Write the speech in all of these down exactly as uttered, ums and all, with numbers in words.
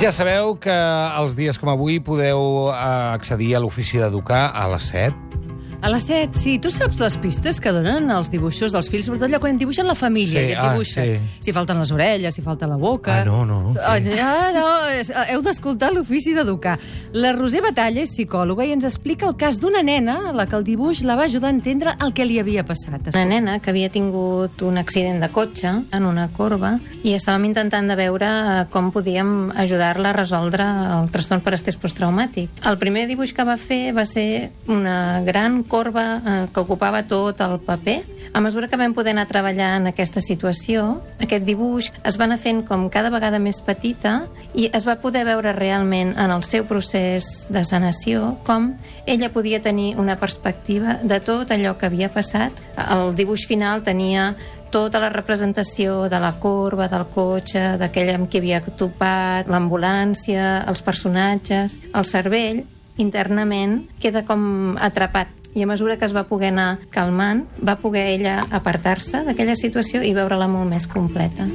Ja sabeu que els dies com avui podeu accedir a l'ofici d'educar a les set. A les set, sí. Tu saps les pistes que donen els dibuixos dels fills? Sobretot allò quan dibuixen la família Sí, i et ah, dibuixen. sí. Si falten les orelles, si falta la boca... Ah, no, no, no. Ah, no, és, heu d'escoltar l'ofici d'educar. La Roser Batalla és psicòloga i ens explica el cas d'una nena a la que el dibuix la va ajudar a entendre el que li havia passat. Una nena que havia tingut un accident de cotxe en una corba i estàvem intentant de veure com podíem ajudar-la a resoldre el trastorn per estrès posttraumàtic. El primer dibuix que va fer va ser una gran corba eh, que ocupava tot el paper. A mesura que vam poder anar treballant en aquesta situació, aquest dibuix es va anar fent com cada vegada més petita i es va poder veure realment en el seu procés de sanació com ella podia tenir una perspectiva de tot allò que havia passat. El dibuix final tenia tota la representació de la corba, del cotxe, d'aquell amb qui havia topat, l'ambulància, els personatges, el cervell, internament, queda com atrapat. I a mesura que es va poder anar calmant, va poder ella apartar-se d'aquella situació i veure-la molt més completa.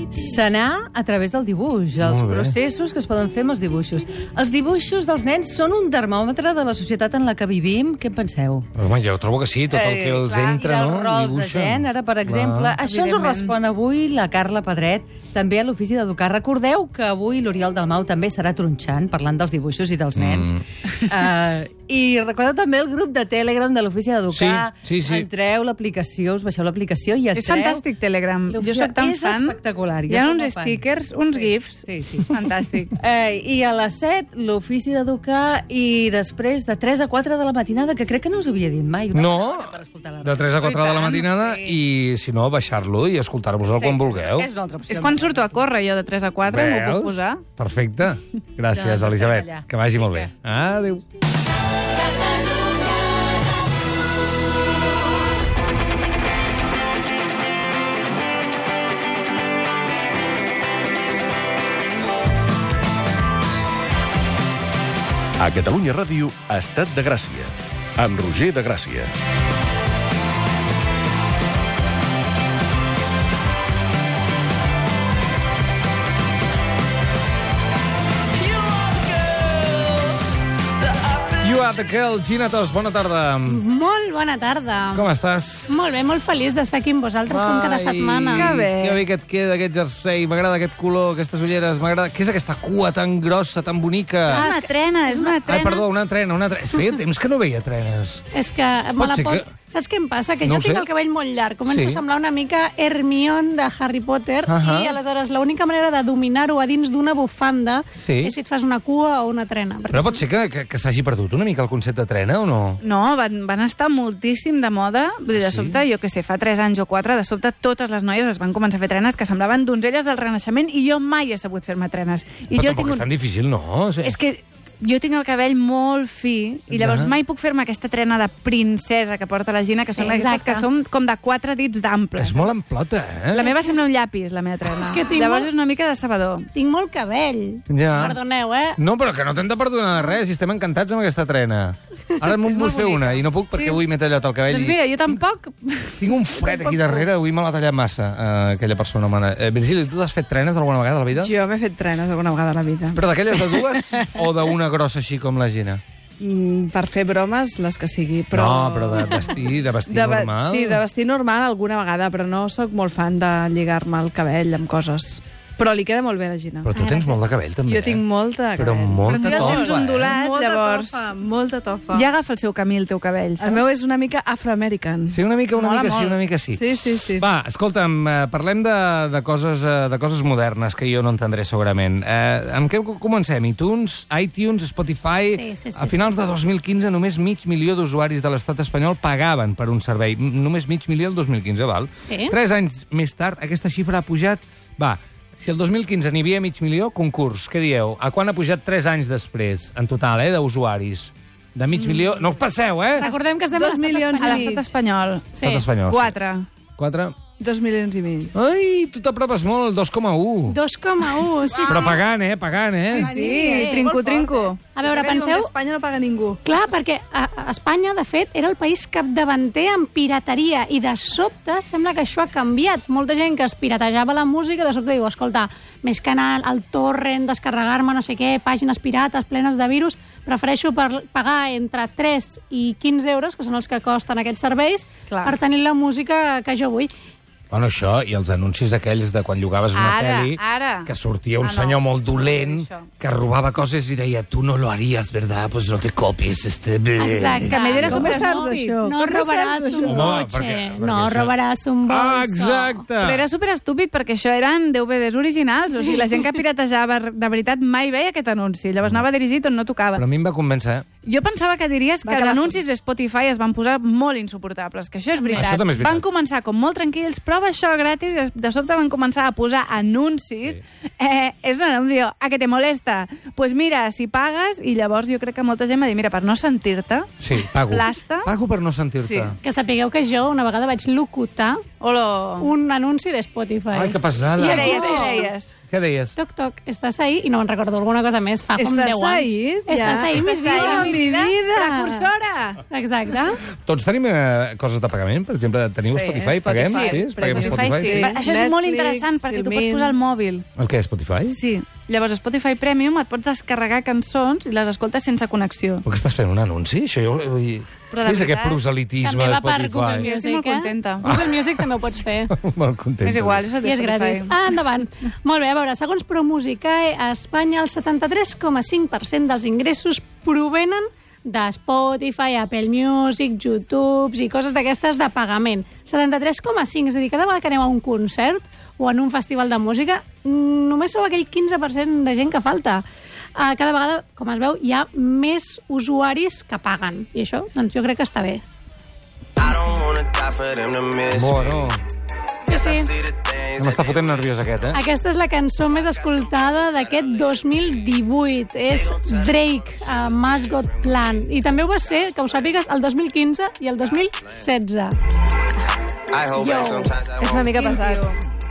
Sanar a través del dibuix, els processos que es poden fer amb els dibuixos. Els dibuixos dels nens són un termòmetre de la societat en la que vivim. Què en penseu? Home, jo trobo que sí, tot el que els Eh, clar, entra, i no? dels rols de Dibuixen. gènere, per exemple. Clar. Això ens ho respon avui la Carla Pedret, també a l'Ofici d'Educar. Recordeu que avui l'Oriol Dalmau també serà tronxant, parlant dels dibuixos i dels nens. Mm. Uh, I recordeu també el grup de Telegram de l'Ofici d'Educar. Sí, sí, sí. Entreu l'aplicació, us baixeu l'aplicació i entreu... És fantàstic, Telegram. Jo soc tan és fan. espectacular. Hi Jo ha soc uns molt fan. stickers, uns Sí, gifs. Sí, sí. Fantàstic. Eh, I a les set, l'Ofici d'Educar, i després de tres a quatre de la matinada, que crec que no us havia dit mai. Una No, bona hora per escoltar la de tres a quatre de la matinada Sí. i, si no, baixar-lo i escoltar-vos-el quan vulgueu. És una altra opció. És quan surto a córrer, jo, de tres a quatre, m'ho puc posar. Perfecte. Gràcies, Doncs Elisabet. estarem allà. Que vagi molt bé. Vinga. Adéu. A Catalunya Ràdio, Estat de Gràcia, amb Roger de Gràcia. You are the girl, Gina Tos, bona tarda. Molt bona tarda. Com estàs? Molt bé, molt feliç d'estar aquí amb vosaltres com cada setmana. Que bé. Que bé que et queda aquest jersei, m'agrada aquest color, aquestes ulleres, m'agrada... Què és aquesta cua tan grossa, tan bonica? Ah, És una trena, és una Ai, trena. perdó, una trena, una trena. Es feia temps que no veia trenes. És que me Pot la ser pos... que- Saps què em passa? Que No jo ho tinc sé. el cabell molt llarg. Començo Sí. a semblar una mica Hermione de Harry Potter Ahà. i aleshores l'única manera de dominar-ho a dins d'una bufanda Sí. és si et fas una cua o una trena. perquè Però si pot ser que, que, que s'hagi perdut una mica el concepte de trena o no? No, van, van estar moltíssim de moda. Vull dir, de Sí? sobte, jo que sé, fa tres anys o quatre, de sobte totes les noies es van començar a fer trenes que semblaven donzelles del Renaixement i jo mai he sabut fer-me trenes. I Però jo tampoc tinc és tan difícil, no? O sigui, És que jo tinc el cabell molt fi i llavors Ja. mai puc fer-me aquesta trena de princesa que porta la Gina, que són Exacte. aquestes que són com de quatre dits d'amples. És molt amplota, eh? La meva sembla un llapis, la meva trena. És que tinc Llavors molt- és una mica de sabador. Tinc molt cabell. Ja. Perdoneu, eh? No, però que no t'hem de perdonar de res, i estem encantats amb aquesta trena. Ara me'n vull fer una, i no puc perquè Sí. avui m'he tallat el cabell. Doncs mira, jo tampoc... Tinc un fred aquí darrere, avui me l'ha tallat massa, eh, aquella persona. Mana. Eh, Virgili, tu t'has fet trenes alguna vegada a la vida? Jo m'he fet trenes alguna vegada a la vida. Però d'aquelles de dues o d'una grossa així com la Gina? Mm, per fer bromes, les que sigui. Però... No, però de vestir, de vestir de ve- normal. Sí, de vestir normal alguna vegada, però no sóc molt fan de lligar-me el cabell amb coses. Però li queda molt bé a la Gina. Però tu tens molt de cabell, també. Jo tinc eh? molta Però cabell. molta Però tu ja tens tofa, ondulat. eh? molta llavors- tofa, molta tofa. Ja agafa el seu camí, el teu cabell, El saps? meu és una mica afroamerican. Sí, una mica, una Mola mica sí, molt. una mica sí. Sí, sí, sí. Va, escolta'm, eh, parlem de, de, coses, eh, de coses modernes que jo no entendré segurament. Eh, amb què comencem? iTunes, iTunes, Spotify... Sí, sí, sí, a finals sí. de dos mil quinze només mig milió d'usuaris de l'estat espanyol pagaven per un servei. M- Només mig milió el dos mil quinze, val? Sí. Tres anys més tard, aquesta xifra ha pujat... Va, si el dos mil quinze n'hi havia mig milió, concurs, què dieu? A quan ha pujat tres anys després, en total, eh, d'usuaris? De mig milió... No us passeu, eh? Recordem que estem a Dos l'estat milions A espanyol. i l'estat espanyol. Sí. Estat espanyol. Quatre. Quatre... Dos milions i mig. Ai, tu t'apropes molt, dos coma un. dos coma un, sí, Però sí. pagant, eh? Pagant, eh? Sí, sí, trinco, trinco. A veure, Que diuen penseu- que a Espanya no paga ningú. Clar, perquè a, a Espanya, de fet, era el país capdavanter en pirateria i de sobte sembla que això ha canviat. Molta gent que es piratejava la música de sobte diu, escolta, més que anar al torrent, descarregar-me no sé què, pàgines pirates plenes de virus, prefereixo per pagar entre tres i quinze euros, que són els que costen aquests serveis, Clar. per tenir la música que jo vull. Bueno, això, i els anuncis aquells de quan llogaves una Ara, pel·li, ara. que sortia un Ah, no. senyor molt dolent, Això. que robava coses i deia, tu no lo harías, ¿verdad? Pues no te copies este... Exacte. Que a més era Com ho saps, superestúpid. això? No Com ho robaràs saps, un això? Home, cotxe, perquè- perquè no això- robaràs un bolso. Ah, exacte! Però era superestúpid perquè això eren D V Ds originals. O sigui, la gent que piratejava de veritat mai veia aquest anunci. Llavors anava dirigit on no tocava. Però a mi em va convèncer, eh? Jo pensava que diries que Va els quedar anuncis de Spotify es van posar molt insuportables, que això és veritat. Això també és veritat. Van començar com molt tranquils, prova això gratis, i de sobte van començar a posar anuncis. Sí. Eh, és un anunci, a que te molesta? Pues mira, si pagues, i llavors jo crec que molta gent va dir, mira, per no sentir-te, Sí, pago. Plasta? Pago per no sentir-te. Sí. Que sapigueu que jo una vegada vaig locutar Olo... un anunci de Spotify. Ai, que pesada. Què deies, què deies? Què deies? Toc, toc, estàs ahí? I no me'n recordo alguna cosa més, fa com Estàs deu anys. ahí? Estàs Ja. ahí, mis Estàs ahí, vida. mi vida. Precursora! Exacte. Tots tenim eh, coses de pagament? Per exemple, teniu Sí, Spotify? Spotify. Paguem? Sí, Sí, paguem Spotify, Spotify? sí. Va, Això és molt Netflix, interessant perquè tu pots Filmin. posar al mòbil. El què, Spotify? Sí. Llavors, Spotify Premium et pots descarregar cançons i les escoltes sense connexió. Per què estàs fent un anunci? Això jo... Vull dir, Però què de és aquest veritat, proselitisme també de va per Google Spotify? Jo Music, estic molt eh? contenta. Google Music també ho pots fer. Molt content. És igual, és el I és de gratis. Spotify. Ah, endavant. Molt bé, a veure, segons ProMusicae, a Espanya el setanta-tres coma cinc per cent dels ingressos provenen de Spotify, Apple Music, YouTube i coses d'aquestes de pagament. setanta-tres coma cinc, és a dir, cada vegada que aneu a un concert o en un festival de música, només sou aquell quinze per cent de gent que falta. Uh, cada vegada, com es veu, hi ha més usuaris que paguen. I això, doncs jo crec que està bé. Bueno, Sí, sí. m'està fotent nerviós aquest, eh? Aquesta és la cançó més escoltada d'aquest dos mil divuit. És Drake, a Mas Got Plan. I també ho va ser, que ho sàpigues, el dos mil quinze i el dos mil setze. És una mica pesat.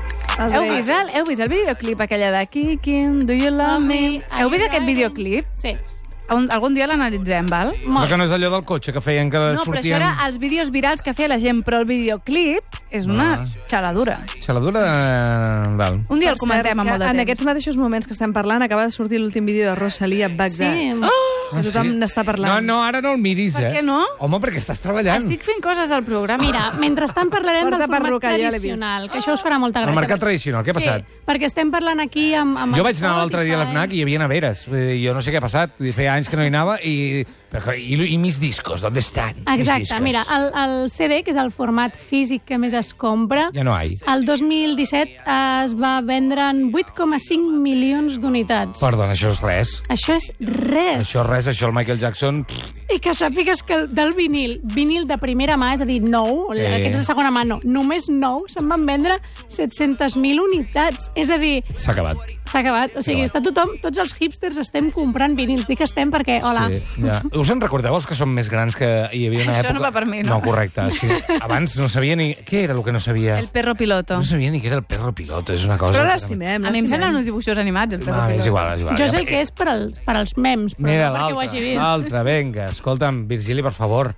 El Heu Drake. vist, el, heu vist el videoclip aquella de Kicking, Do You Love Me? Heu vist aquest videoclip? Sí. Un, algun dia l'analitzem, val? Però Molt. que no és allò del cotxe que feien que No, però això sortien... era els vídeos virals que feia la gent, però el videoclip és una Ah. xaladura. Xaladura de... Val. Un dia el Per comentem cert, amb molt de que En temps. aquests mateixos moments que estem parlant acaba de sortir l'últim vídeo de Rosalia Bagdad. Sí. Que tothom n'està No, parlant. no, ara no el miris, Per eh? què no? Home, perquè estàs treballant. Estic fent coses del programa. Mira, mentrestant parlarem Porta del format perruca, ja l'he vist. tradicional, que això us farà molta El gràcia. mercat tradicional, què ha passat? Sí, perquè estem parlant aquí amb... amb Jo el vaig anar l'altre dia a Spotify. l'Fnac i hi havia neveres. Vull dir, Jo no sé què ha passat, vull dir, feia anys que no hi anava i... Però, I, i mis discos, ¿dónde están? Mis Exacte, discos? mira, el, el C D, que és el format físic que més es compra, Ja no hi. el dos mil disset es va vendre en vuit coma cinc milions d'unitats. Perdona, això és res. Això és res. Això és res, això el Michael Jackson... pff, I que sàpigues que el- del vinil, vinil de primera mà, és a dir, nou, Sí. aquests de segona mà no, només nou, se'n van vendre set-centes mil unitats. És a dir, S'ha acabat. s'ha acabat. O sigui, està tothom, tots els hipsters estem comprant vinils. Dic que estem perquè, hola, Sí, ja. Us en recordeu, els que són més grans, que hi havia una Això època... no va per mi, no? No, correcte. Sí. Abans no sabia ni... Què era el que no sabia? El perro piloto. No sabia ni què era el perro piloto, és una cosa... Però que- l'estimem, A mi em l'estimem. semblen uns dibuixos animats, el perro Ah, piloto. és igual, és igual. jo sé el que és per als, per als mems, però Mira, no perquè ho hagi l'altre, vist. l'altre, vinga. Escolta'm, Virgili, per favor.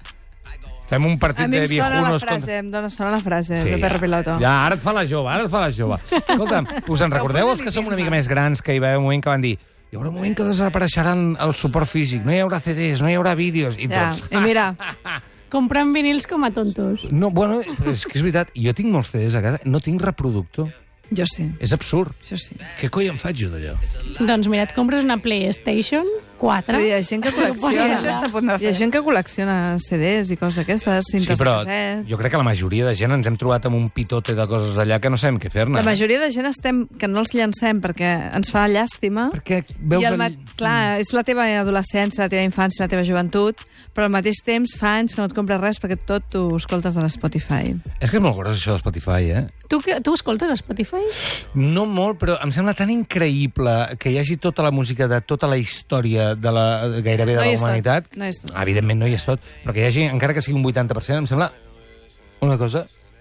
Fem un partit A mi de em sona la viejunos... frase, em dona sona la frase Sí, de perro ja. piloto. Ja, ara et fa la jove, ara et fa la jove. Escolta'm, us en recordeu els que som una mica més grans que hi va haver un moment que van dir hi haurà un moment que desapareixeran el suport físic, no hi haurà C Ds, no hi haurà vídeos, i Ja, tots... i mira, Comprant vinils com a tontos. No, bueno, és que és veritat, jo tinc molts C Ds a casa, no tinc reproductor. jo sí, És absurd. això sí. Què coi em faig jo d'allò? Doncs mira, et compres una PlayStation quatre. Però hi ha gent que Posa col·lecciona. això està a punt de Hi ha gent que col·lecciona C Ds i coses d'aquestes, Sí, cintes però casset. jo crec que la majoria de gent ens hem trobat amb un pitote de coses allà que no sabem què fer-ne. La majoria de gent estem que no els llancem perquè ens fa llàstima. Perquè veus... I el el- ma... Clar, és la teva adolescència, la teva infància, la teva joventut, però al mateix temps fa anys que no et compres res perquè tot t'ho escoltes a l'Spotify. És que és molt gros això de Spotify, eh? Tu, que- tu escoltes a Spotify? No molt, però em sembla tan increïble que hi hagi tota la música de tota la història de la, gairebé de No hi la és tot, humanitat. no hi és tot. Evidentment no hi és tot, però que hi hagi, encara que sigui un vuitanta per cent, em sembla una cosa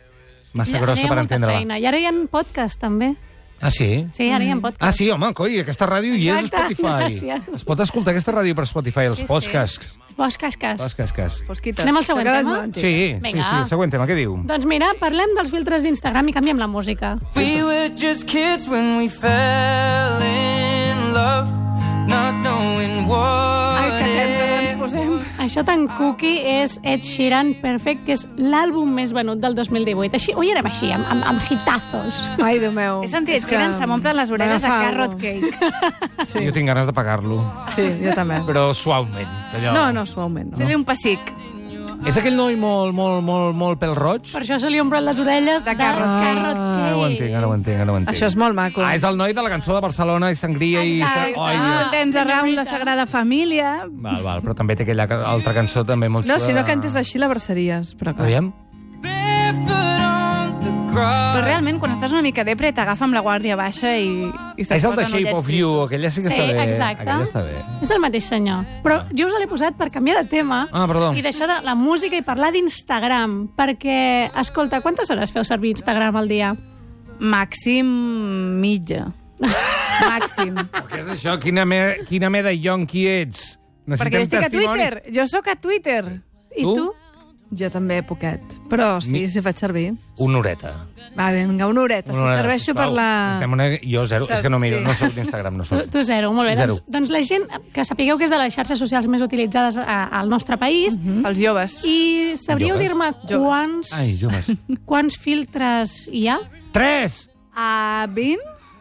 Massa Ja- grossa hi ha per molta entendre-la. feina. I ara hi ha podcast, també. Ah, sí? Sí, ara hi ha podcast. Ah, sí, home, coi, aquesta ràdio hi és a Exacte, Spotify. gràcies. Es pot escoltar aquesta ràdio per Spotify, els Sí, sí. podcasts. Podcast. Podcasts. Fosquites. Anem al següent T'ha quedat tema? molt antic. Sí, sí, Vinga. sí, el següent tema, què diu? Doncs mira, parlem dels filtres d'Instagram i canviem la música. We were just kids when we fell in love, not knowing what Ai, que tendres ens it posem. Això tan cookie és Ed Sheeran Perfect, que és l'àlbum més venut del dos mil divuit. Així, ho érem així, amb, amb, amb hitazos. Ai, Déu meu. He sentit És que eren, se m'omplen les orelles de m'agafa carrot algo. cake. Sí. Jo tinc ganes de pagar-lo, Sí, jo també. però suaument. Allò... No, no, suaument. No. Fes-li un pessic. És aquell noi molt, molt, molt, molt pèl-roig? Per això se li omplen les orelles de, De carrot carrot Ah, cake. ara ho entenc, ara ho entenc, ara ho entenc. Això és molt maco. Ah, és el noi de la cançó de Barcelona i Sangria i... Exacte. Ai, Ah, Dios. tens a Raül, la Sagrada Família. Val, val, però també té aquella ca- altra cançó també molt No, xula. si no cantes així la versaries, però clar. Aviam. barefoot on the Però grass. realment, quan estàs una mica depre, t'agafa amb la guàrdia baixa i, i se't És el de posen Shape ullets of You, aquella sí que Sí, està bé. exacte. Aquella està bé. És el mateix senyor. Però jo us l'he posat per canviar de tema Ah, perdó. i deixar de la música i parlar d'Instagram. Perquè, escolta, quantes hores feu servir Instagram al dia? Màxim mitja. Màxim. Què és això? Quina, me, quina me de yonqui ets? Perquè jo estic a testimoni. Twitter. Jo sóc a Twitter. I Tu? tu? Jo també poquet. Però sí, Mi- si faig servir. Una horeta. Va, vinga, una horeta. Si Una horeta, serveixo sisplau. per la... Estem una... Jo zero. És que no miro, Sí. no soc d'Instagram, no Tu, soc. tu zero, molt bé. Zero. Doncs, doncs la gent, que sapigueu que és de les xarxes socials més utilitzades a, al nostre país, Mhm. Els joves. i sabríeu Joves? dir-me quants, Ai, joves. quants filtres hi ha? Tres! A vint?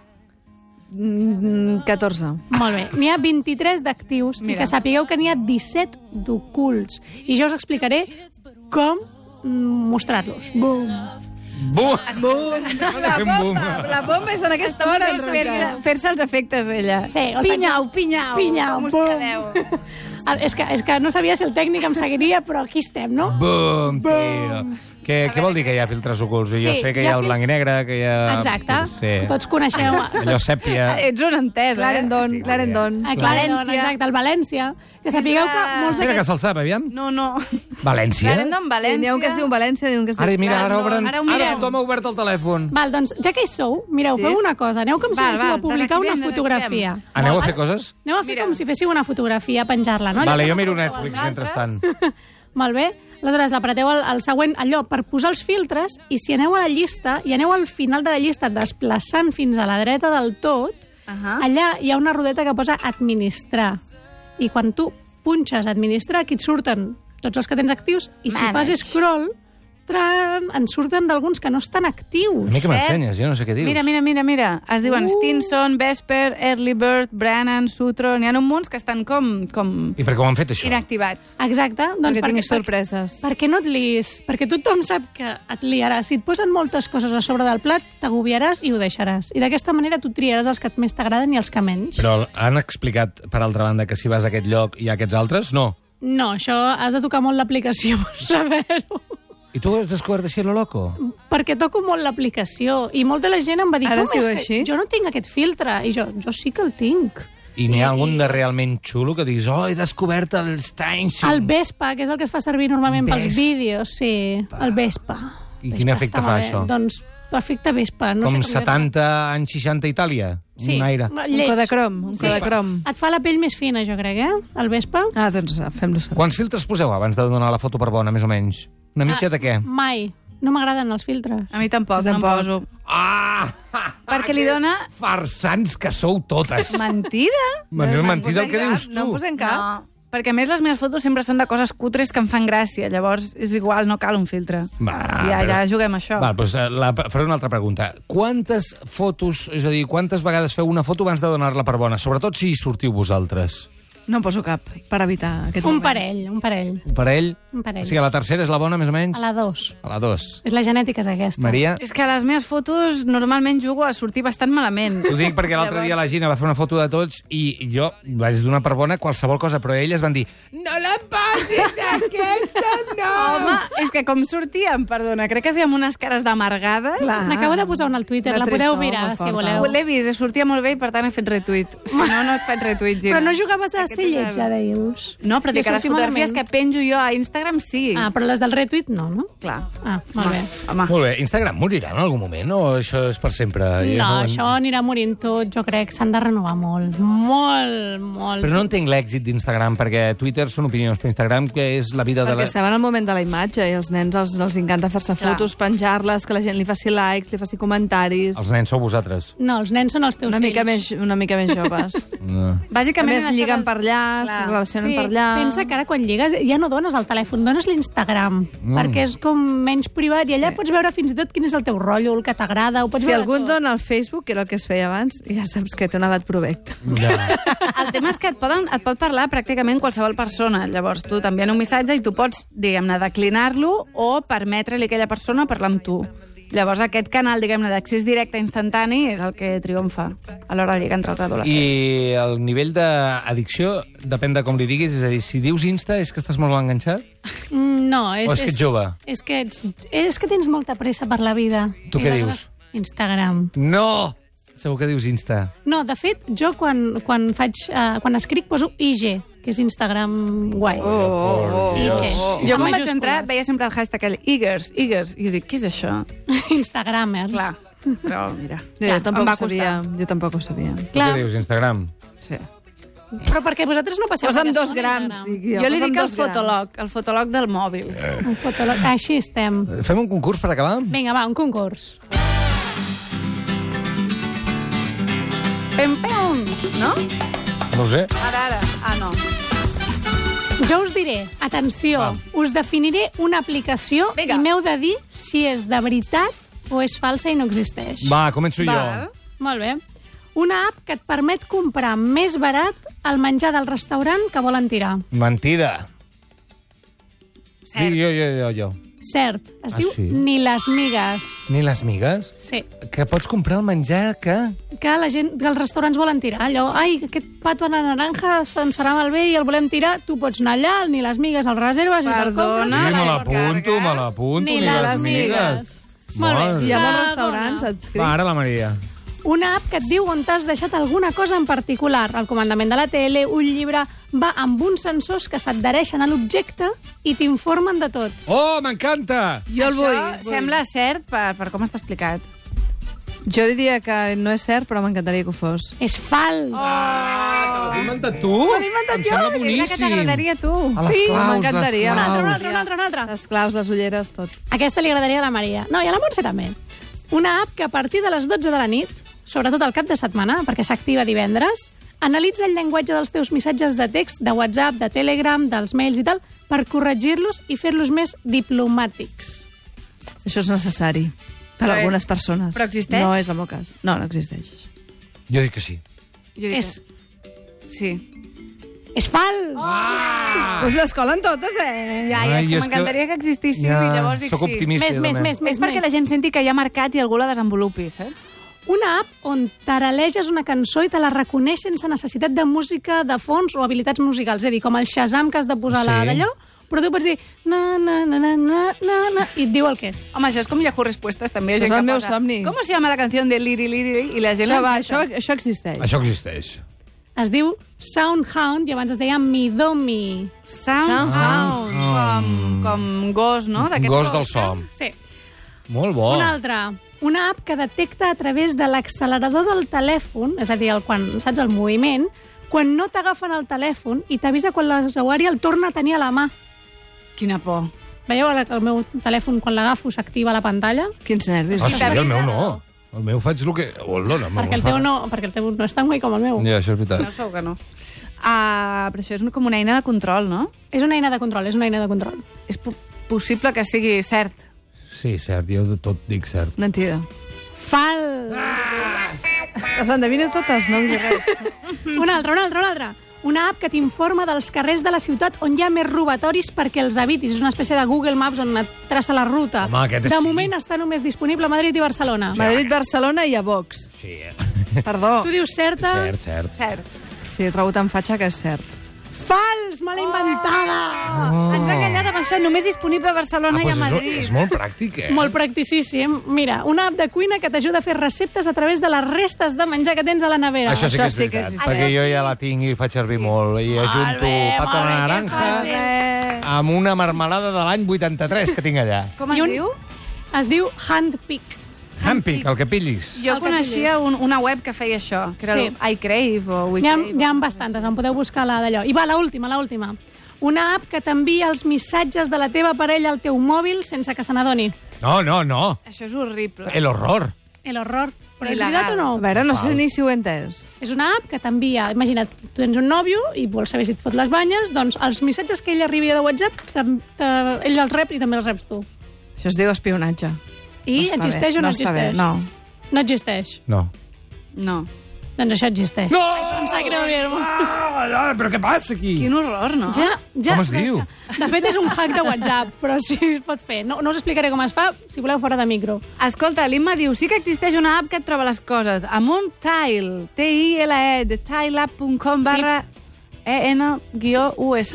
Mm, catorze. Molt bé. N'hi ha vint-i-tres d'actius i Mira. que sapigueu que n'hi ha disset d'ocults. I jo us explicaré com mm, mostrar-los. Bum! Bum! Bum! La bomba! La bomba és en aquesta hora, en Fer-se realitat. fer els efectes, ella. Sí, el Pinyau, pinyau. Pinyau, Com us bum. quedeu? El- És que, és que no sabia si el tècnic em seguiria, però aquí estem, no? Bum, tio. Què, què vol dir que hi ha filtres ocults? Jo Sí, sé que hi hi ha ha el fil- blanc i negre, que hi ha... Exacte. Sí. Tots coneixeu... Allò sèpia. Ets un entès, eh? Clarendon, Clarendon. A Clarendon, exacte, el València. Que sapigueu que molts Mira que d'aquests... se'l sap, aviam. No, no. València? Clarendon, Sí, València. n'hi ha un que es diu València, n'hi ha un que es diu Ara, mira, ara Clarendon. obren... Ara ho Ara mirem. tothom ha obert el telèfon. Val, doncs, ja que hi sou, mireu, Sí? feu una cosa. Aneu com si Val, féssiu val, a publicar una desactivem, fotografia. Aneu a fer coses? Aneu a fer Mira. com si féssiu una fotografia, penjar-la, no? Vale, Allò jo que miro no Netflix els altres. mentrestant. Molt bé. Aleshores, apreteu el, el següent, allò, per posar els filtres, i si aneu a la llista, i aneu al final de la llista desplaçant fins a la dreta del tot, Ahà. allà hi ha una rodeta que posa administrar. I quan tu punxes administrar, aquí et surten tots els que tens actius, i si Manage. fas scroll, tran, en surten d'alguns que no estan actius. A mi que Cert. m'ensenyes, jo no sé què dius. Mira, mira, mira, mira. Es diuen Uh. Stinson, Vesper, Early Bird, Brannan, Sutro... N'hi ha un munt que estan com, com I per què ho han fet, això? inactivats. Exacte. Doncs Perquè tinguis sorpreses. Perquè no et liis, perquè tothom sap que et liaràs. Si et posen moltes coses a sobre del plat, t'agobiaràs i ho deixaràs. I d'aquesta manera tu triaràs els que més t'agraden i els que menys. Però han explicat, per altra banda, que si vas a aquest lloc hi ha aquests altres? No. No, això has de tocar molt l'aplicació per saber-ho. I tu has descobert així a lo loco? Perquè toco molt l'aplicació. I molta la gent em va dir, Ara com es diu és que així? jo no tinc aquest filtre? I jo, jo sí que el tinc. I n'hi ha algun de realment xulo que diguis, oh, he descobert el Steinson. El Vespa, que és el que es fa servir normalment Ves- pels vídeos, sí, el Vespa. I Vespa quin efecte està fa, molt bé. això? Doncs efecte Vespa. No Com sé com setanta anys seixanta a Itàlia? Sí, Un aire. Un lleig. Kodacrom, un Sí. Kodacrom. Et fa la pell més fina, jo crec, eh? El Vespa. Ah, doncs fem-lo saber. Quants filtres poseu abans de donar la foto per bona, més o menys? Una mitja de què? Mai. No m'agraden els filtres. A mi tampoc, no em Tampoc. poso. Ah! Perquè li dona... Farsants que sou totes. Mentida? Manel, No en mentida el posem que cap, dius tu. No en posem cap. No. Perquè a més les meves fotos sempre són de coses cutres que em fan gràcia. Llavors és igual, no cal un filtre. Va, ja, però- ja juguem a això. Val, doncs eh, la, faré una altra pregunta. Quantes fotos, és a dir, quantes vegades feu una foto abans de donar-la per bona? Sobretot si hi sortiu vosaltres. No em poso cap, per evitar aquest Un moment. parell, un parell. Un parell? Un parell. O sigui, a la tercera és la bona, més o menys? A la dos. A la dos. És la genètica, és aquesta. Maria? És que a les meves fotos normalment jugo a sortir bastant malament. Ho dic perquè l'altre dia la Gina va fer una foto de tots i jo vaig donar per bona qualsevol cosa, però elles van dir no la posis, aquesta no! Home, és que com sortíem, perdona, crec que fèiem unes cares d'amargades. Clar. N'acabo de posar una al Twitter, Una la podeu tristor mirar, molt si forta. voleu. L'he vist, sortia molt bé i per tant he fet retuit. Si no, no et faig retuit, Gina. Però no jugaves a Aquest ser lletja, deius. No, però Que dic que les surti fotografies malament. que penjo jo a Instagram sí. Ah, però les del retweet no, no? Clar. Ah, molt bé. Home. Molt bé, Instagram morirà en algun moment o això és per sempre? Jo No, en- això anirà morint tot, jo crec. S'han de renovar molt. Molt, molt. Però no entenc l'èxit d'Instagram, perquè Twitter són opinions, però Instagram, que és la vida de Perquè la... estem en el moment de la imatge i els nens els, els encanta fer-se fotos, penjar-les, que la gent li faci likes, li faci comentaris. Els nens sou vosaltres. No, els nens són els teus Una mica, fills. més, una mica més joves. No. A Bàsicament més, això lliguen dels- per allà, Clar. es relacionen Sí, per allà... pensa que ara quan lligues ja no dones el telèfon, dones l'Instagram, Mm. perquè és com menys privat i allà Sí. pots veure fins i tot quin és el teu rotllo, el que t'agrada, ho pots Si veure algú et tot. dona el Facebook, que era el que es feia abans, ja saps que té una edat provecta. Ja. El tema és que et, poden, et pot parlar pràcticament qualsevol persona. Llavors, tu t'envien un missatge i tu pots, diguem-ne, declinar-lo o permetre-li a aquella persona parlar amb tu. Llavors, aquest canal, diguem-ne, d'accés directe instantani és el que triomfa a l'hora de lligar entre els adolescents. I el nivell d'addicció depèn de com li diguis, és a dir, si dius Insta és que estàs molt enganxat? Mm, No, és, O és que ets jove? És que, ets, és que tens molta pressa per la vida. Tu I què de dius? vegades- Instagram. No! Segur que dius Insta. No, de fet, jo quan, quan, faig, uh, quan escric poso I G, que és Instagram guai. Oh, oh, oh. I G. Jo Amb quan vaig majúscules. entrar veia sempre el hashtag el Igers, Igers, i jo dic, què és això? Instagramers. Clar, però mira, Jo, ja, jo tampoc em va ho sabia. costar. Jo tampoc ho sabia. Tu Clar. què dius, Instagram? Sí. Però perquè vosaltres no passeu Posa'm aquesta dos estona a grams, Instagram. dic jo. Jo li Posa'm dic el dos grams. fotolog, el fotolog del mòbil. Un fotolog. Així estem. Fem un concurs per acabar? Vinga, va, un concurs. Pem, pem, no? No ho sé. Ara, ara. Ah, no. Jo us diré, atenció, Va. us definiré una aplicació Vinga. i m'heu de dir si és de veritat o és falsa i no existeix. Va, començo Val. jo. Molt bé. Una app que et permet comprar més barat el menjar del restaurant que volen tirar. Mentida. Cert. Sí, jo, jo, jo, jo. Cert, es Ah, diu sí? Ni les migues. Ni les migues? Sí, Que pots comprar el menjar que... que la gent dels restaurants volen tirar. Allò, ai, aquest pato a la naranja ens farà malbé i el volem tirar. Tu pots anar allà, ni les migues el reserves i te'l compres. Perdona, Sí, la me l'apunto, descarga. me l'apunto, Ni ni, les les migues. migues. Molt bé. Mare. Hi ha molts Segona. restaurants adscrits. Va, ara la Maria. Una app que et diu on t'has deixat alguna cosa en particular. El comandament de la tele, un llibre... Va amb uns sensors que s'adhereixen a l'objecte i t'informen de tot. Oh, m'encanta! Jo el Això vull. vull. sembla cert per, per com està explicat. Jo diria que no és cert, però m'encantaria que ho fos. És fals. Ah, te l'has inventat tu? L'he inventat em sembla boníssim. que t'agradaria a tu. A les Sí, claus, m'encantaria. les Un altre, un claus. altre, un altre, un altre. Les claus, les ulleres, tot. Aquesta li agradaria a la Maria. No, i a la Montse també. Una app que a partir de les dotze de la nit, sobretot al cap de setmana, perquè s'activa divendres, analitza el llenguatge dels teus missatges de text, de WhatsApp, de Telegram, dels mails i tal, per corregir-los i fer-los més diplomàtics. Això és necessari per Però a algunes és- persones. però existeix? No és el meu cas. No, no existeix. Jo dic que sí. Jo dic És, que... Sí. és fals! Ah! Pues les colen totes, eh? Ja, ja, Ai, és que és que- m'encantaria que existissin i llavors dic Soc sí. optimista. Més, jo més, també. més, És més, perquè més. la gent senti que hi ha mercat i algú la desenvolupi, saps? Una app on taraleges una cançó i te la reconeix sense necessitat de música de fons o habilitats musicals. És a dir, com el Shazam que has de posar Sí. la d'allò, però tu pots dir na, na, na, na, na, na, na, i et diu el que és. Home, això és com Yahoo Respuestes, també. Això gent és el que meu posa, somni. Com se llama la canció de Liri Liri? I la gent Això, va, l'enceta. això, això existeix. Això existeix. Es diu Soundhound i abans es deia Midomi. Soundhound. Com, com gos, no? D'aquests Gos del que- so. Sí. Molt bo. Una altra. Una app que detecta a través de l'accelerador del telèfon, és a dir, el, quan saps el moviment, quan no t'agafen el telèfon i t'avisa quan l'usuari el torna a tenir a la mà. Quina por. Veieu ara que el meu telèfon, quan l'agafo, s'activa la pantalla? Quins nervis. Ah, sí, t'avisa, el meu no. no. El meu faig el que... Hola, no, Perquè el teu no, perquè el teu no és tan guai com el meu. Ja, això és veritat. No sou que no. Uh, però això és com una eina de control, no? És una eina de control, és una eina de control. És po possible que sigui cert. Sí, cert, jo de tot dic cert. Mentida. Fals! Les endevino totes, no vull dir res. Una altra, una altra, una altra. Una app que t'informa dels carrers de la ciutat on hi ha més robatoris perquè els evitis. És una espècie de Google Maps on et traça la ruta. Home, aquest de sí. moment està només disponible a Madrid i Barcelona. Madrid, Barcelona i a Vox. Sí, Perdó. Tu dius certa? cert, cert. Cert. Sí, he trobo tan fatxa que és cert. Fals! Me l'he inventada! Oh. Ens ha enganyat amb això, només disponible a Barcelona Ah, i a doncs és, Madrid. és molt pràctic, eh? Molt practicíssim. Mira, una app de cuina que t'ajuda a fer receptes a través de les restes de menjar que tens a la nevera. Això sí que Això és sí que veritat, existeix. perquè Això jo sí. ja la tinc i faig servir molt. I ajunto bé, pata molt de bé, que naranja fàcil. amb una marmelada de l'any vuitanta-tres que tinc allà. Com es I un- diu? Es diu Handpick. Handpick, el que pillis. Jo El que coneixia un, una web que feia això, que era Sí. el iCrave o N'hi ha, WeCrave. n'hi ha bastantes, en podeu buscar la d'allò. I va, l'última, l'última. Una app que t'envia els missatges de la teva parella al teu mòbil sense que se n'adoni. No, no, no. Això és horrible. El horror. El horror. Però és Il·legal. veritat o no? A veure, no sé Fals. ni si ho he entès. És una app que t'envia... Imagina't, tu tens un nòvio i vols saber si et fot les banyes, doncs els missatges que ell arribi de WhatsApp, te, te, ell els rep i també els reps tu. Això es diu espionatge. I No està existeix bé, o no, no està bé, existeix? no. No existeix. No. No. Doncs això existeix. No! Em sap greu dir-vos. Ah, però què passa aquí? Quin horror, no? Ja, ja, Com es però és diu? que, de fet, és un hack de WhatsApp, però sí es pot fer. No, no us explicaré com es fa, si voleu, fora de micro. Escolta, l'Imma diu, sí que existeix una app que et troba les coses amb un tile, T I L E, de tileapp punt com barra E N guió U S.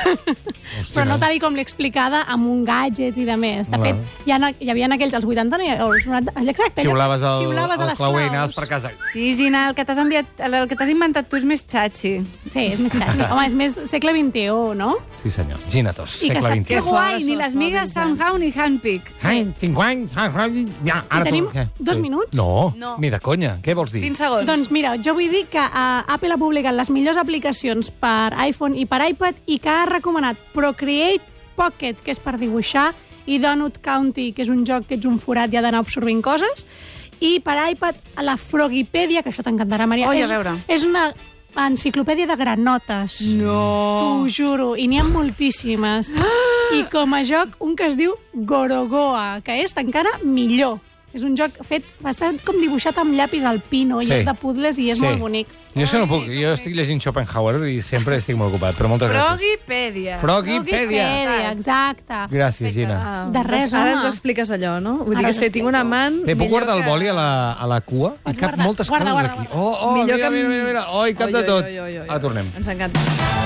Però no tal i com l'he explicada, amb un gadget i de més. De Val. fet, hi, ha, hi havia en aquells, als vuitanta, no hi ha- o als noranta, exacte, Xiulaves el, xiulaves a el les clauer i claus. anaves per casa. Sí, Gina, el que t'has enviat, el que t'has inventat tu és més xatxi. Sí, és més xatxi. Home, és més segle vint-i-u, no? Sí, senyor. Gina Tos, I que segle sap vint i u. Que Que guai, fores ni els les migues mòbils, eh? Soundhound ni Handpick. Ai, cinc anys, ja, ara I tenim tu, què? dos Sí. minuts? No, No. ni de conya. Què vols dir? vint segons. Doncs mira, jo vull dir que uh, Apple ha publicat les millors aplicacions per iPhone i per iPad i que ha recomanat Procreate Pocket, que és per dibuixar, i Donut County, que és un joc que ets un forat i ha d'anar absorbint coses, i per iPad la Frogipèdia, que això t'encantarà, Maria. Oi, a és, veure. És una enciclopèdia de granotes. No. T'ho juro, i n'hi ha moltíssimes. I com a joc, un que es diu Gorogoa, que és encara millor. És un joc fet bastant com dibuixat amb llapis alpino, Sí. i és de puzzles i és Sí. molt bonic. Jo això no puc. Jo estic llegint Schopenhauer i sempre estic molt ocupat, però moltes gràcies. Frogipèdia. Frogipèdia. Frogipèdia, exacte. Gràcies, Gina. De res, Doncs ara home. ens expliques allò, no? Vull dir Ara que si us tinc un amant... Té, puc millor guardar el que- boli a la, a la cua? Hi cap Guarda, moltes guarda, coses guarda, aquí. Oh, oh, Millor mira, que... mira, mira, mira. Oh, hi cap Oi, de oi, tot. oi, oi, oi. Ara tornem. Ens encanta.